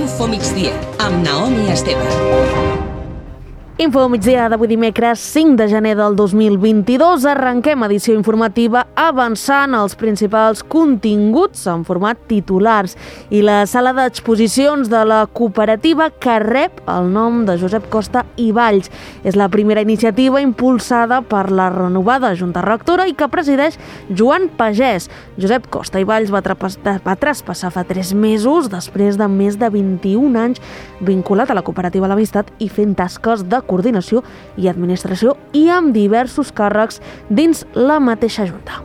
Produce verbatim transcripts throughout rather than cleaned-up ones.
Info Migdia, amb Naomi Esteve. Info migdia d'avui dimecres cinc de gener del dos mil vint-i-dos. Arrenquem edició informativa avançant els principals continguts en format titulars i la sala d'exposicions de la cooperativa que rep el nom de Josep Costa i Valls. És la primera iniciativa impulsada per la renovada Junta Rectora i que presideix Joan Pagès. Josep Costa i Valls va, va traspassar fa tres mesos després de més de vint-i-un anys vinculat a la cooperativa L'Amistat i fent tasques de coordinació i administració i amb diversos càrrecs dins la mateixa Junta.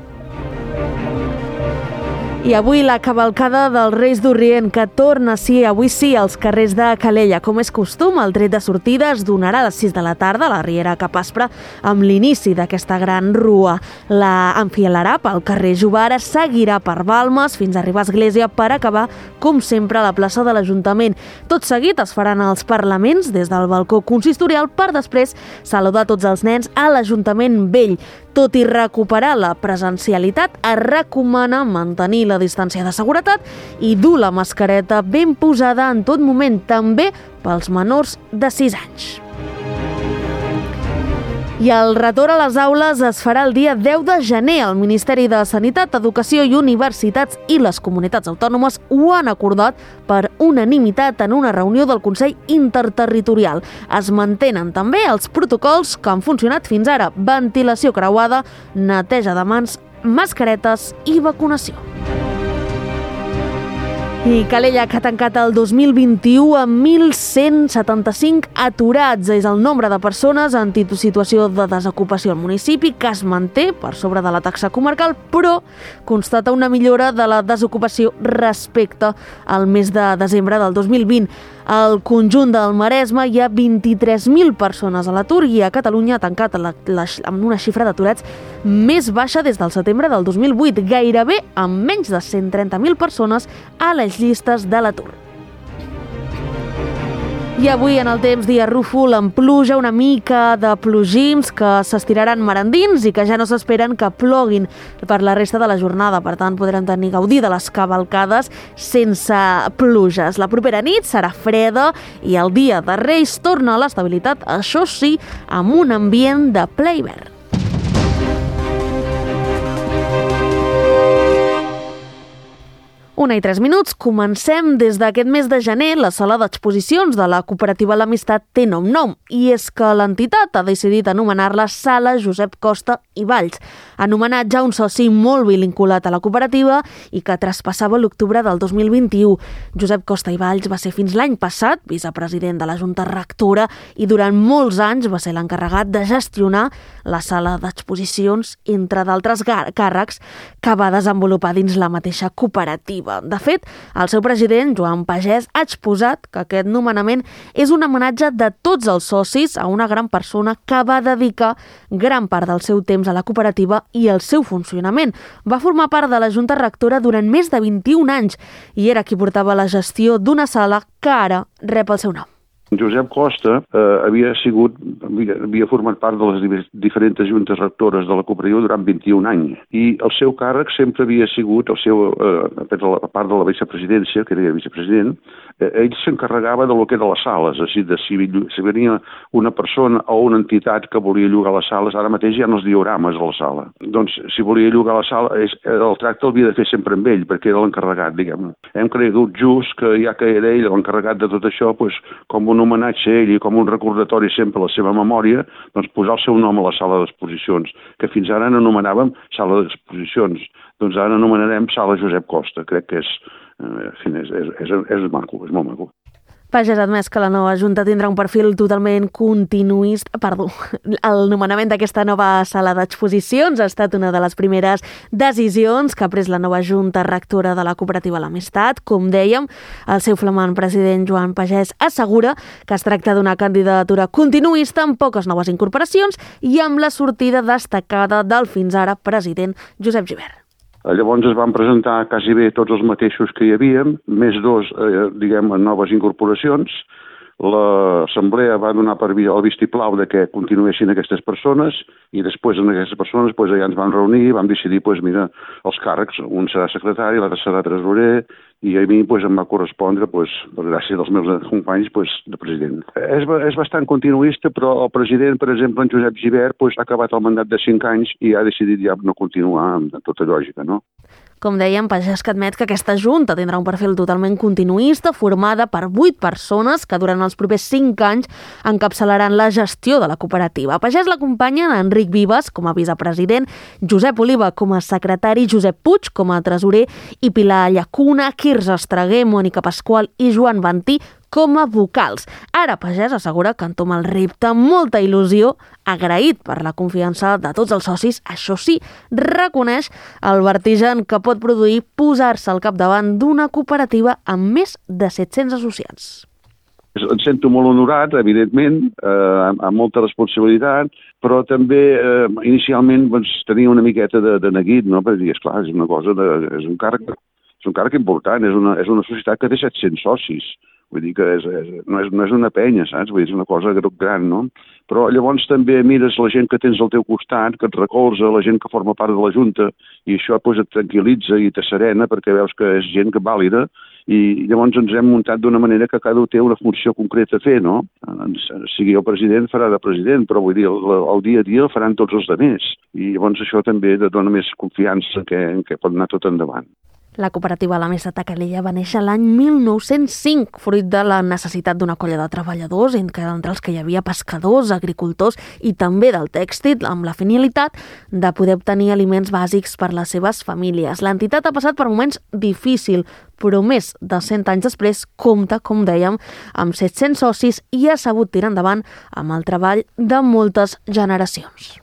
I avui la cavalcada dels Reis d'Orient, que torna, sí, avui sí, als carrers de Calella. Com és costum, el tret de sortida es donarà a les sis de la tarda a la Riera Cap Aspre amb l'inici d'aquesta gran rua. La enfilarà pel carrer Jovara, seguirà per Balmes fins a arribar a Església per acabar, com sempre, a la plaça de l'Ajuntament. Tot seguit es faran els parlaments des del balcó consistorial per després saludar tots els nens a l'Ajuntament Vell. Tot i recuperar la presencialitat, es recomana mantenir la distància de seguretat i dur la mascareta ben posada en tot moment, també pels menors de sis anys. I el retorn a les aules es farà el dia deu de gener. El Ministeri de Sanitat, Educació i Universitats i les comunitats autònomes ho han acordat per unanimitat en una reunió del Consell Interterritorial. Es mantenen també els protocols que han funcionat fins ara: ventilació creuada, neteja de mans, mascaretes i vacunació. I Calella, que ha tancat el dos mil vint-i-u amb mil cent setanta-cinc aturats. És el nombre de persones en situació de desocupació al municipi, que es manté per sobre de la taxa comarcal, però constata una millora de la desocupació respecte al mes de desembre del dos mil vint. Al conjunt del Maresme hi ha vint-i-tres mil persones a l'atur i a Catalunya ha tancat la, la, amb una xifra d'aturats més baixa des del setembre del dos mil vuit, gairebé amb menys de cent trenta mil persones a les llistes de l'atur. I avui en el temps dia rúfol, amb pluja, una mica de plogims que s'estiraran merendins i que ja no s'esperen que ploguin per la resta de la jornada. Per tant, podrem tenir gaudir de les cavalcades sense pluges. La propera nit serà freda i el dia de Reis torna a l'estabilitat, això sí, amb un ambient de ple hivern. Una i tres minuts, comencem. Des d'aquest mes de gener, la sala d'exposicions de la cooperativa L'Amistat té nom nom, i és que l'entitat ha decidit anomenar-la Sala Josep Costa i Valls, en homenatge a un soci molt vinculat a la cooperativa i que traspassava l'octubre del dos mil vint-i-u. Josep Costa i Valls va ser fins l'any passat vicepresident de la Junta Rectora i durant molts anys va ser l'encarregat de gestionar la sala d'exposicions, entre d'altres càrrecs que va desenvolupar dins la mateixa cooperativa. De fet, el seu president, Joan Pagès, ha exposat que aquest nomenament és un homenatge de tots els socis a una gran persona que va dedicar gran part del seu temps a la cooperativa i al seu funcionament. Va formar part de la Junta Rectora durant més de vint-i-un anys i era qui portava la gestió d'una sala que ara rep el seu nom. Josep Costa eh, havia sigut, havia, havia format part de les diferents juntes rectores de la cooperativa durant vint-i-un anys i el seu càrrec sempre havia sigut, el seu, eh, a part de la vicepresidència, que era vicepresident, eh, ell s'encarregava de lo que eren les sales, és a dir, de si, si venia una persona o una entitat que volia llogar les sales, ara mateix hi ha els diorames a la sala. Doncs si volia llogar la sala, és, el tracte l'havia de fer sempre amb ell, perquè era l'encarregat, diguem. Hem cregut just que ja que era ell l'encarregat de tot això, doncs, com un homenatge a ell i com un recordatori sempre a la seva memòria, doncs posar el seu nom a la sala d'exposicions, que fins ara n'anomenàvem sala d'exposicions. Doncs ara anomenarem Sala Josep Costa. Crec que és, en fi, és, és, és, és maco, és molt maco. Pagès ha admès que la nova Junta tindrà un perfil totalment continuista. Perdó, el nomenament d'aquesta nova sala d'exposicions ha estat una de les primeres decisions que ha pres la nova Junta Rectora de la cooperativa L'Amistat. Com dèiem, el seu flamant president Joan Pagès assegura que es tracta d'una candidatura continuista amb poques noves incorporacions i amb la sortida destacada del fins ara president Josep Gibert. Llavors es van presentar quasi bé tots els mateixos que hi havia, més dos, eh, diguem, noves incorporacions, l'assemblea va donar per el vistiplau de que continuessin aquestes persones i després en aquestes persones pues, ja ens vam reunir i vam decidir, pues, mira, els càrrecs, un serà secretari, l'altre serà tresorer, i a mi pues, em va correspondre, pues, per gràcia dels meus companys, pues, de president. És, és bastant continuista, però el president, per exemple, en Josep Gibert, pues, ha acabat el mandat de cinc anys i ha decidit ja no continuar amb tota lògica, no? Com dèiem, Pagès que admet que aquesta junta tindrà un perfil totalment continuista, formada per vuit persones que durant els propers cinc anys encapçalaran la gestió de la cooperativa. A Pagès l'acompanyen Enric Vives com a vicepresident, Josep Oliva com a secretari, Josep Puig com a tresorer i Pilar Llacuna, Quirze Estreguer, Mònica Pasqual i Joan Ventí com a vocals. Ara Pagès assegura que entoma el repte amb molta il·lusió, agraït per la confiança de tots els socis. Això sí, reconeix el vertigen que pot produir posar-se al capdavant d'una cooperativa amb més de set-cents associats. Em sento molt honorat, evidentment, eh, amb molta responsabilitat, però també eh, inicialment doncs, tenia una miqueta de, de neguit, no? Per dir, esclar, és una cosa, de, és un càrrec, és un càrrec important, és una, és una societat que té set-cents socis. Vull dir que és, és, no, és, no és una penya, saps? Vull dir, és una cosa gran, no? Però llavors també mires la gent que tens al teu costat, que et recolza, la gent que forma part de la Junta, i això pues, et tranquil·litza i t'asserena perquè veus que és gent que vàlida, i llavors ens hem muntat d'una manera que cada un té una funció concreta a fer, no? Sigui el president, farà de president, però vull dir, el, el dia a dia el faran tots els altres. I llavors això també dona més confiança que, que pot anar tot endavant. La cooperativa La Mesa de Calella va néixer l'any mil nou-cents cinc, fruit de la necessitat d'una colla de treballadors, entre els que hi havia pescadors, agricultors i també del tèxtil, amb la finalitat de poder obtenir aliments bàsics per les seves famílies. L'entitat ha passat per moments difícils, però més de cent anys després compta, com dèiem, amb set-cents socis i ha sabut tirar endavant amb el treball de moltes generacions.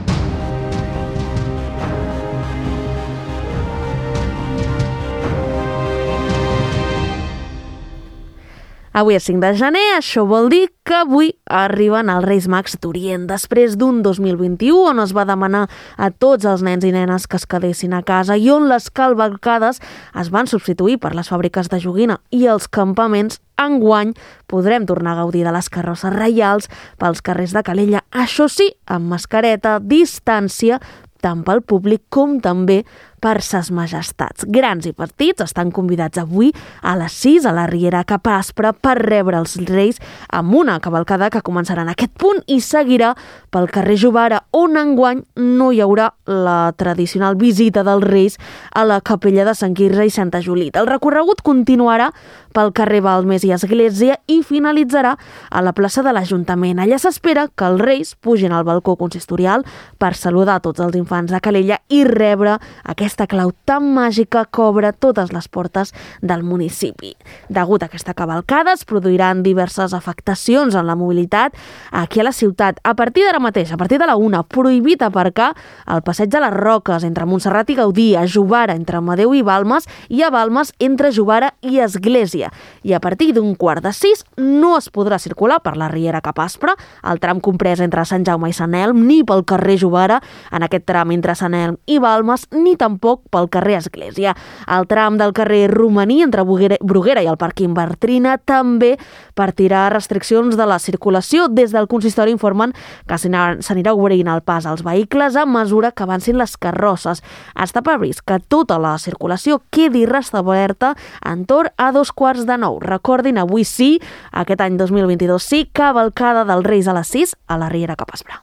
Avui és cinc de gener, això vol dir que avui arriben els Reis Mags d'Orient, després d'un dos mil vint-i-u on es va demanar a tots els nens i nenes que es quedessin a casa i on les cavalcades es van substituir per les fàbriques de joguina i els campaments. Enguany podrem tornar a gaudir de les carrosses reials pels carrers de Calella, això sí, amb mascareta, distància, tant pel públic com també per ses majestats. Grans i petits estan convidats avui a les sis a la Riera Cap Aspre per rebre els Reis amb una cavalcada que començarà en aquest punt i seguirà pel carrer Jovara, on enguany no hi haurà la tradicional visita dels Reis a la capella de Sant Quirze i Santa Julita. El recorregut continuarà pel carrer Balmes i Església i finalitzarà a la plaça de l'Ajuntament. Allà s'espera que els Reis pugin al balcó consistorial per saludar tots els infants de Calella i rebre aquest aquesta clau tan màgica que obre totes les portes del municipi. Degut a aquesta cavalcada es produiran diverses afectacions en la mobilitat aquí a la ciutat. A partir d'ara mateix, a partir de la una, prohibit aparcar al Passeig de les Roques entre Montserrat i Gaudí, a Jovara entre Amadeu i Balmes i a Balmes entre Jovara i Església. I a partir d'un quart de sis no es podrà circular per la Riera Cap Aspre, el tram comprès entre Sant Jaume i Sant Elm, ni pel carrer Jovara, en aquest tram entre Sant Elm i Balmes, ni tampoc pel carrer Església. El tram del carrer Romaní entre Bruguera i el pàrquing Bartrina també partirà restriccions de la circulació. Des del consistori informen que s'anirà obrint el pas als vehicles a mesura que avancin les carrosses. Està previst que tota la circulació quedi restablerta entorn a dos quarts de nou. Recordin, avui sí, aquest any dos mil vint-i-dos sí, cavalcada dels Reis a les sis a la Riera Cap Aspre.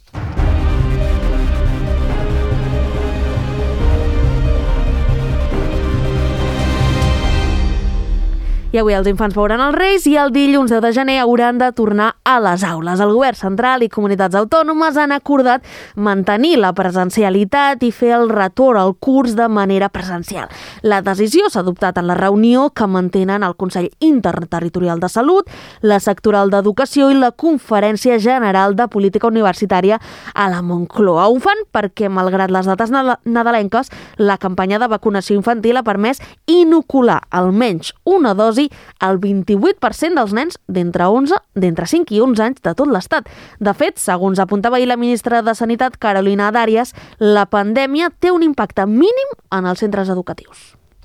I avui els infants veuran els Reis i el dilluns deu de gener hauran de tornar a les aules. El govern central i comunitats autònomes han acordat mantenir la presencialitat i fer el retorn al curs de manera presencial. La decisió s'ha adoptat en la reunió que mantenen el Consell Interterritorial de Salut, la Sectorial d'Educació i la Conferència General de Política Universitària a la Moncloa. Ho fan perquè, malgrat les dates nadalenques, la campanya de vacunació infantil ha permès inocular almenys una dosi al vint-i-vuit per cent dels nens d'entre onze, d'entre cinc i onze anys de tot l'Estat. De fet, segons apuntava ahir la ministra de Sanitat, Carolina Darias, la pandèmia té un impacte mínim en els centres educatius.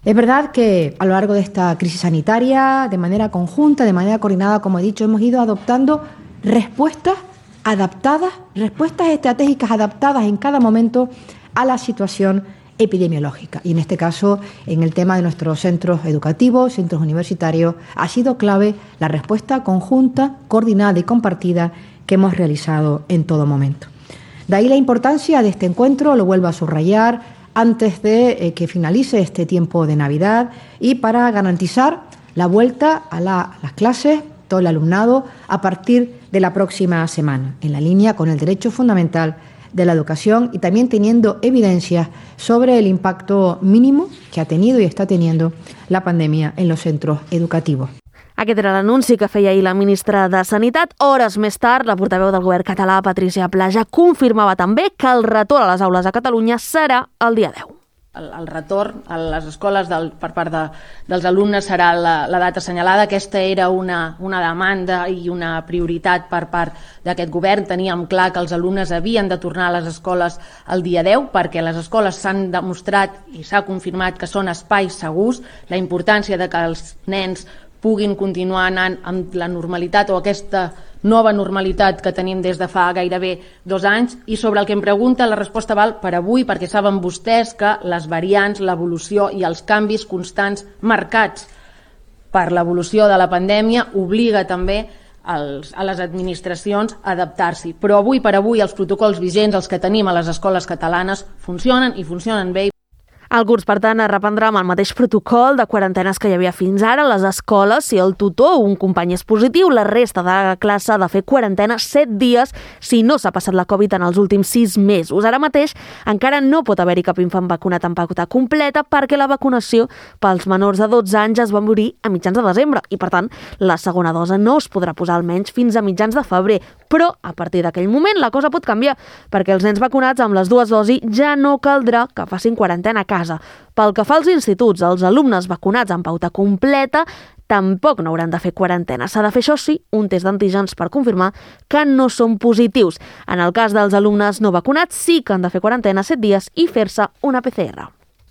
Es verdad que a lo largo de esta crisis sanitaria, de manera conjunta, de manera coordinada, como he dicho, hemos ido adoptando respuestas adaptadas, respuestas estratégicas adaptadas en cada momento a la situación epidemiológica. Y en este caso, en el tema de nuestros centros educativos, centros universitarios, ha sido clave la respuesta conjunta, coordinada y compartida que hemos realizado en todo momento. De ahí la importancia de este encuentro, lo vuelvo a subrayar, antes de eh, que finalice este tiempo de Navidad y para garantizar la vuelta a, la, a las clases, todo el alumnado, a partir de la próxima semana, en la línea con el derecho fundamental de la educación y también teniendo evidencias sobre el impacto mínimo que ha tenido y está teniendo la pandemia en los centros educativos. Aquest era l'anunci que feia ahir la ministra de Sanitat. Hores més tard, la portaveu del govern català, Patricia Plaja, confirmava també que el retorn a les aules a Catalunya serà el dia deu. El, el retorn a les escoles del, per part de, dels alumnes serà la, la data assenyalada. Aquesta era una, una demanda i una prioritat per part d'aquest govern. Teníem clar que els alumnes havien de tornar a les escoles el dia deu perquè les escoles s'han demostrat i s'ha confirmat que són espais segurs. La importància de que els nens puguin continuar anant amb la normalitat o aquesta nova normalitat que tenim des de fa gairebé dos anys. I sobre el que em pregunta, la resposta val per avui, perquè saben vostès que les variants, l'evolució i els canvis constants marcats per l'evolució de la pandèmia obliga també als, a les administracions a adaptar-s'hi. Però avui per avui els protocols vigents, els que tenim a les escoles catalanes, funcionen i funcionen bé. El curs, per tant, es reprendrà amb el mateix protocol de quarantenes que hi havia fins ara. A les escoles, si el tutor o un company és positiu, la resta de la classe ha de fer quarantena set dies si no s'ha passat la Covid en els últims sis mesos. Ara mateix encara no pot haver-hi cap infant vacunat en pauta completa perquè la vacunació pels menors de dotze anys es va morir a mitjans de desembre i, per tant, la segona dose no es podrà posar almenys fins a mitjans de febrer. Però, a partir d'aquell moment, la cosa pot canviar perquè els nens vacunats amb les dues dosis ja no caldrà que facin quarantena a casa. Pel que fa als instituts, els alumnes vacunats amb pauta completa tampoc no hauran de fer quarantena. S'ha de fer, això sí, un test d'antígens per confirmar que no són positius. En el cas dels alumnes no vacunats, sí que han de fer quarantena set dies i fer-se una P C R.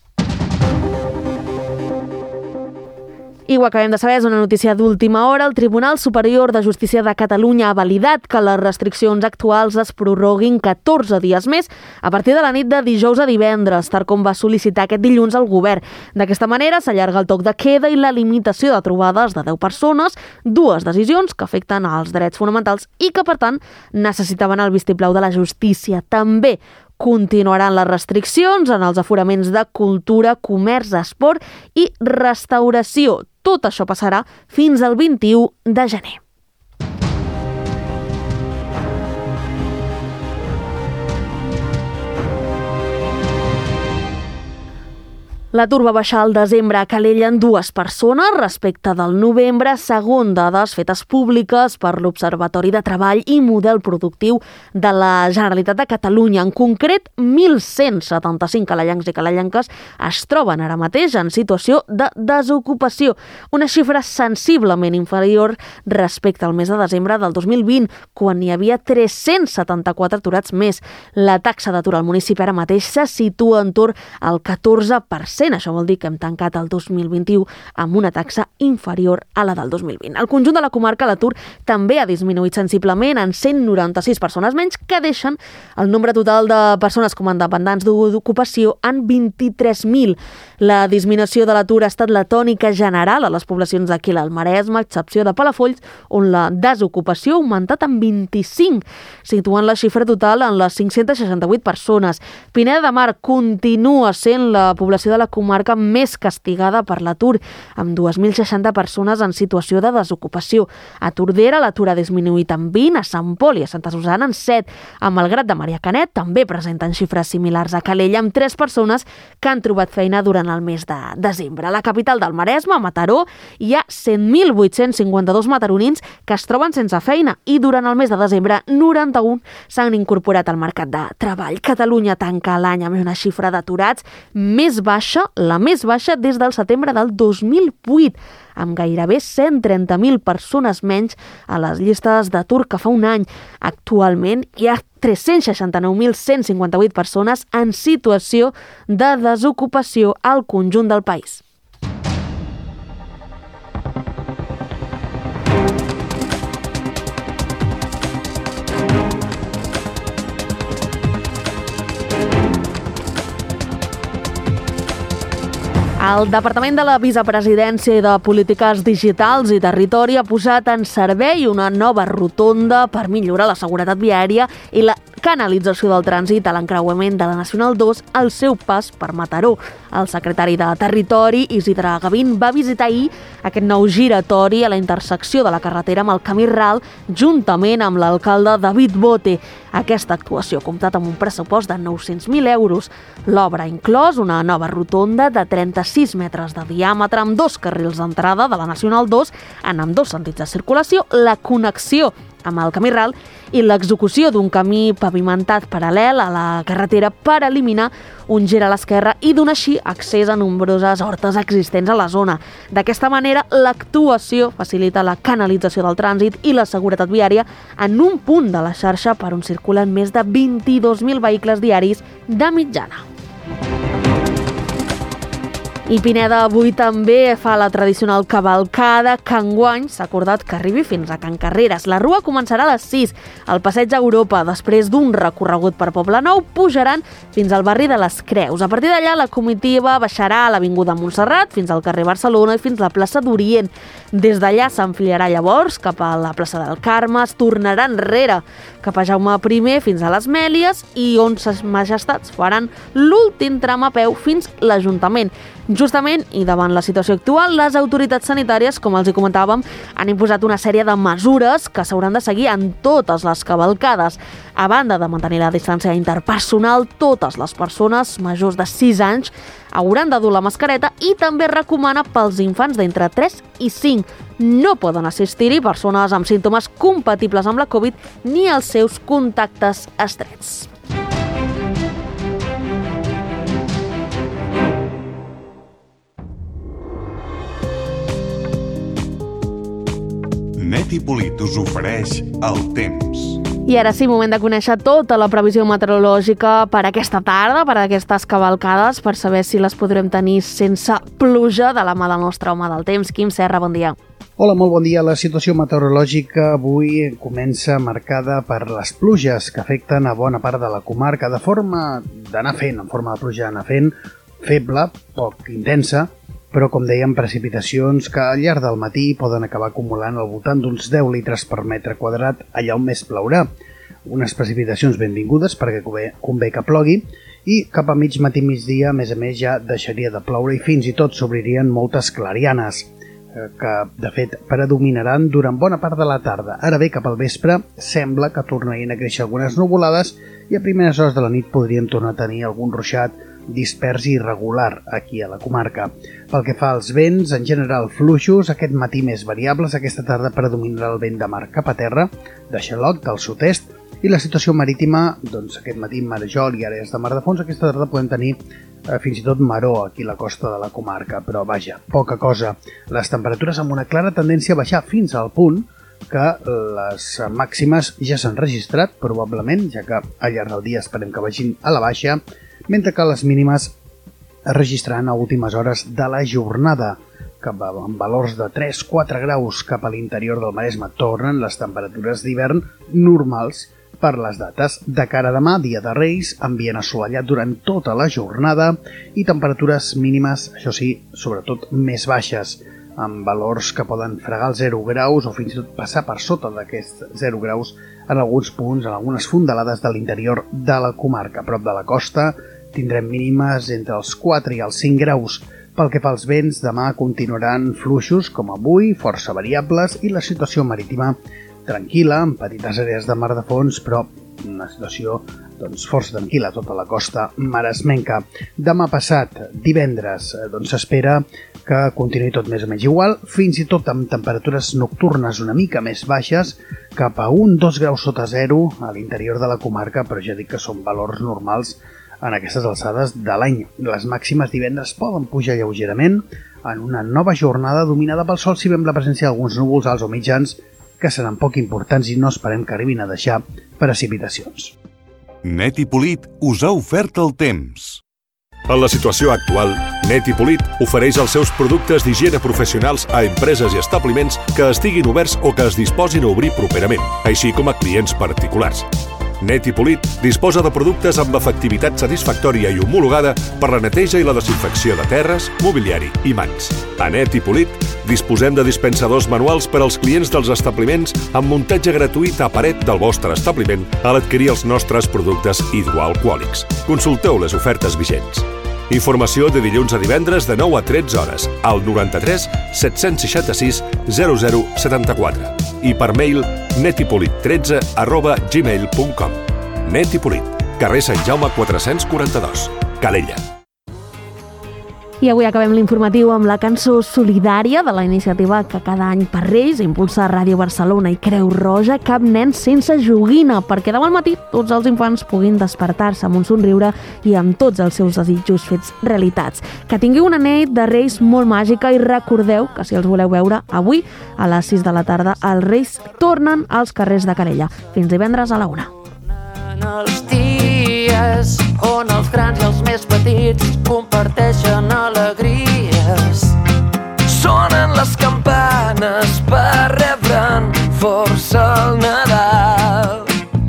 I ho acabem de saber, és una notícia d'última hora. El Tribunal Superior de Justícia de Catalunya ha validat que les restriccions actuals es prorroguin catorze dies més a partir de la nit de dijous a divendres, tal com va sol·licitar aquest dilluns el govern. D'aquesta manera s'allarga el toc de queda i la limitació de trobades de deu persones, dues decisions que afecten als drets fonamentals i que, per tant, necessitaven el vistiplau de la justícia. També continuaran les restriccions en els aforaments de cultura, comerç, esport i restauració. Tot això passarà fins al vint-i-u de gener. L'atur va baixar al desembre a Calella en dues persones respecte del novembre, segons dades fetes públiques per l'Observatori de Treball i Model Productiu de la Generalitat de Catalunya. En concret, mil cent setanta-cinc calellancs i calellanques es troben ara mateix en situació de desocupació, una xifra sensiblement inferior respecte al mes de desembre del dos mil vint, quan hi havia tres-cents setanta-quatre aturats més. La taxa d'atur al municipi ara mateix se situa entorn al catorze per cent. Això vol dir que hem tancat el dos mil vint-i-u amb una taxa inferior a la del dos mil vint. Al conjunt de la comarca l'atur també ha disminuït sensiblement en cent noranta-sis persones menys, que deixen el nombre total de persones com a dependents d'ocupació en vint-i-tres mil. La disminució de l'atur ha estat la tònica general a les poblacions d'aquí al Maresme, a excepció de Palafolls, on la desocupació ha augmentat en vint-i-cinc, situant la xifra total en les cinc-cents seixanta-vuit persones. Pineda de Mar continua sent la població de la comarca més castigada per l'atur, amb dues mil seixanta persones en situació de desocupació. A Tordera l'atur ha disminuït en vint, a Sant Pol i a Santa Susana en set. A Malgrat de Mar i a Canet també presenten xifres similars a Calella, amb tres persones que han trobat feina durant el mes de desembre. A la capital del Maresme, a Mataró, hi ha cent mil vuit-cents cinquanta-dos mataronins que es troben sense feina i durant el mes de desembre noranta-un s'han incorporat al mercat de treball. Catalunya tanca l'any amb una xifra d'aturats més baixa, la més baixa des del setembre del dos mil vuit, amb gairebé cent trenta mil persones menys a les llistes d'atur que fa un any. Actualment hi ha tres-cents seixanta-nou mil cent cinquanta-vuit persones en situació de desocupació al conjunt del país. El Departament de la Vicepresidència i de Polítiques Digitals i Territori ha posat en servei una nova rotonda per millorar la seguretat viària i la canalització del trànsit a l'encreuament de la Nacional dos al seu pas per Mataró. El secretari de Territori, Isidre Gavín, va visitar ahir aquest nou giratori a la intersecció de la carretera amb el camí ral, juntament amb l'alcalde David Bote. Aquesta actuació ha comptat amb un pressupost de nou-cents mil euros. L'obra ha inclòs una nova rotonda de trenta-sis metres de diàmetre amb dos carrils d'entrada de la Nacional dos en ambdós sentits de circulació, la connexió amb el camí ral i l'execució d'un camí pavimentat paral·lel a la carretera per eliminar un gir a l'esquerra i donar així accés a nombroses hortes existents a la zona. D'aquesta manera, l'actuació facilita la canalització del trànsit i la seguretat viària en un punt de la xarxa per on circulen més de vint-i-dos mil vehicles diaris de mitjana. I Pineda avui també fa la tradicional cavalcada que enguany s'ha acordat que arribi fins a Can Carreres. La rua començarà a les sis al Passeig Europa. Després d'un recorregut per Poblenou, pujaran fins al barri de les Creus. A partir d'allà, la comitiva baixarà a l'Avinguda Montserrat fins al carrer Barcelona i fins a la plaça d'Orient. Des d'allà s'enfilarà llavors cap a la plaça del Carme, es tornarà enrere cap a Jaume primer fins a les Mèlies i on ses majestats faran l'últim tram a peu fins l'Ajuntament. Justament, i davant la situació actual, les autoritats sanitàries, com els hi comentàvem, han imposat una sèrie de mesures que s'hauran de seguir en totes les cavalcades. A banda de mantenir la distància interpersonal, totes les persones majors de sis anys hauran de dur la mascareta i també recomana pels infants d'entre tres i cinc. No poden assistir-hi persones amb símptomes compatibles amb la Covid ni els seus contactes estrets. Net i Polit us ofereix el temps. I ara sí, moment de conèixer tota la previsió meteorològica per aquesta tarda, per aquestes cavalcades, per saber si les podrem tenir sense pluja de la mà del nostre home del temps. Quim Serra, bon dia. Hola, molt bon dia. La situació meteorològica avui comença marcada per les pluges que afecten a bona part de la comarca de forma d'anar fent, en forma de pluja d'anar fent, feble, poc intensa, però, com dèiem, precipitacions que al llarg del matí poden acabar acumulant al voltant d'uns deu litres per metre quadrat allà on més plourà. Unes precipitacions benvingudes perquè convé que plogui i cap a mig matí migdia, a més a més, ja deixaria de ploure i fins i tot s'obririen moltes clarianes que, de fet, predominaran durant bona part de la tarda. Ara bé, cap al vespre, sembla que tornarien a créixer algunes nuvolades i a primeres hores de la nit podríem tornar a tenir algun ruixat dispers i irregular aquí a la comarca. Pel que fa als vents, en general fluixos, aquest matí més variables, aquesta tarda predominarà el vent de mar cap a terra, de xaloc, del sud-est, i la situació marítima, doncs aquest matí marejol i àrees de mar de fons, aquesta tarda podem tenir eh, fins i tot maró aquí a la costa de la comarca, però vaja, poca cosa. Les temperatures amb una clara tendència a baixar fins al punt que les màximes ja s'han registrat, probablement, ja que al llarg del dia esperem que vagin a la baixa, mentre que les mínimes es registraran a últimes hores de la jornada, que amb valors de tres a quatre graus cap a l'interior del Maresme tornen les temperatures d'hivern normals per les dates. De cara a demà, dia de Reis, ambient assolellat durant tota la jornada i temperatures mínimes, això sí, sobretot més baixes, amb valors que poden fregar els zero graus o fins i tot passar per sota d'aquests zero graus en alguns punts, en algunes fondalades de l'interior de la comarca. A prop de la costa tindrem mínimes entre els quatre i els cinc graus. Pel que fa als vents, demà continuaran fluixos com avui, força variables, i la situació marítima tranquil·la, amb petites àrees de mar de fons, però una situació doncs, força tranquil·la a tota la costa maresmenca. Demà passat, divendres, doncs s'espera que continuï tot més o menys igual, fins i tot amb temperatures nocturnes una mica més baixes, cap a un a dos graus sota zero a l'interior de la comarca, però ja dic que són valors normals en aquestes alçades de l'any. Les màximes divendres poden pujar lleugerament en una nova jornada dominada pel sol, si veiem la presència d'alguns núvols alts o mitjans que seran poc importants i no esperem que arribin a deixar precipitacions. Net i Polit us ha ofert el temps. En la situació actual, Net i Polit ofereix els seus productes d'higiene professionals a empreses i establiments que estiguin oberts o que es disposin a obrir properament, així com a clients particulars. Net i Polit disposa de productes amb efectivitat satisfactòria i homologada per la neteja i la desinfecció de terres, mobiliari i mans. A Net i Polit disposem de dispensadors manuals per als clients dels establiments amb muntatge gratuït a paret del vostre establiment a l'adquirir els nostres productes hidroalcohòlics. Consulteu les ofertes vigents. Informació de dilluns a divendres de nou a tretze hores al noranta-tres set-cents seixanta-sis zero zero setanta-quatre i per mail netipolit tretze arroba gmail punt com. Net i Polit, carrer Sant Jaume quatre-cents quaranta-dos, Calella. I avui acabem l'informatiu amb la cançó solidària de la iniciativa que cada any per Reis impulsa Ràdio Barcelona i Creu Roja, Cap nen sense joguina, perquè demà al matí tots els infants puguin despertar-se amb un somriure i amb tots els seus desitjos fets realitats. Que tingueu una nit de Reis molt màgica i recordeu que si els voleu veure avui a les sis de la tarda els Reis tornen als carrers de Calella. Fins divendres a la una. Els dies on els grans i els més petits comparteixen alegries. Sonen les campanes per rebre'n força al Nadal.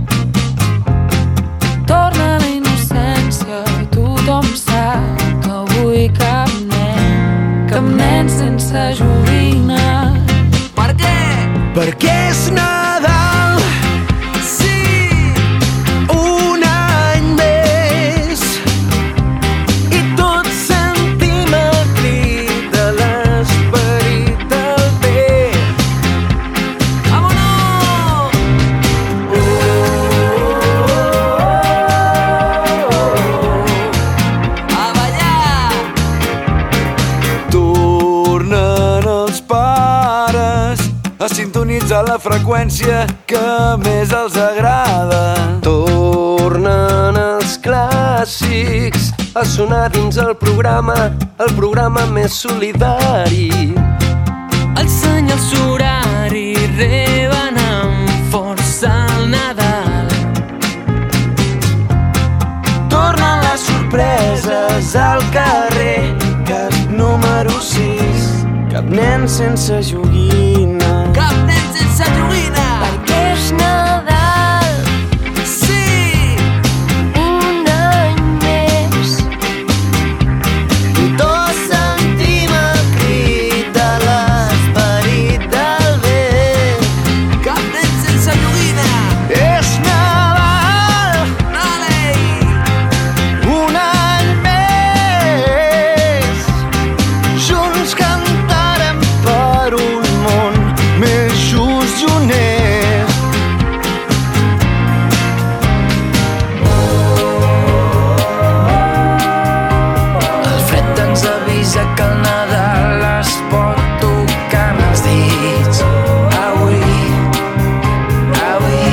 Torna la innocència i tothom sap que avui cap nen, cap nen sense joguina. Per què? Perquè és Nadal. A la freqüència que més els agrada. Tornen els clàssics a sonar dins el programa, el programa més solidari. Els senyals horaris reben amb força al Nadal. Tornen les sorpreses al carrer, cas número sis. Cap nen sense joguina. Cap nen sense joguina. Perquè és Nadal. Sí, un any més. I tots sentim el crit de l'esperit del bé. Cap nen sense joguina. És Nadal. Nadal. Un any més. Junts cantarem per un món més just i honest. El fred ens avisa que el Nadal es pot tocar amb els dits. Avui, avui.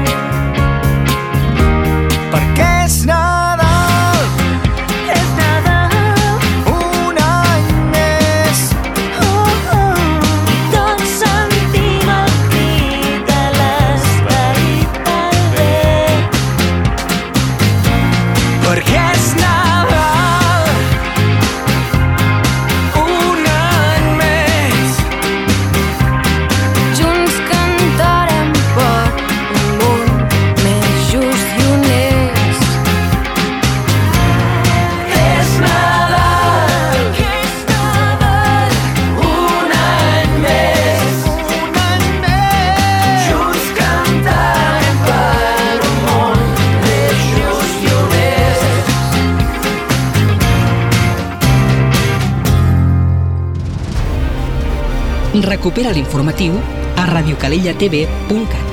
Perquè és Nadal. És Nadal. Un any més. Oh, oh. Tots sentim el crit de l'esperit del bé. Perquè és Nadal. Un any més. Junts cantarem per un món més just i honest. És Nadal. És Nadal. Un any més. Un any més. Junts cantarem per un món més just i honest. Recupera l'informatiu a radiocalellatv punt cat.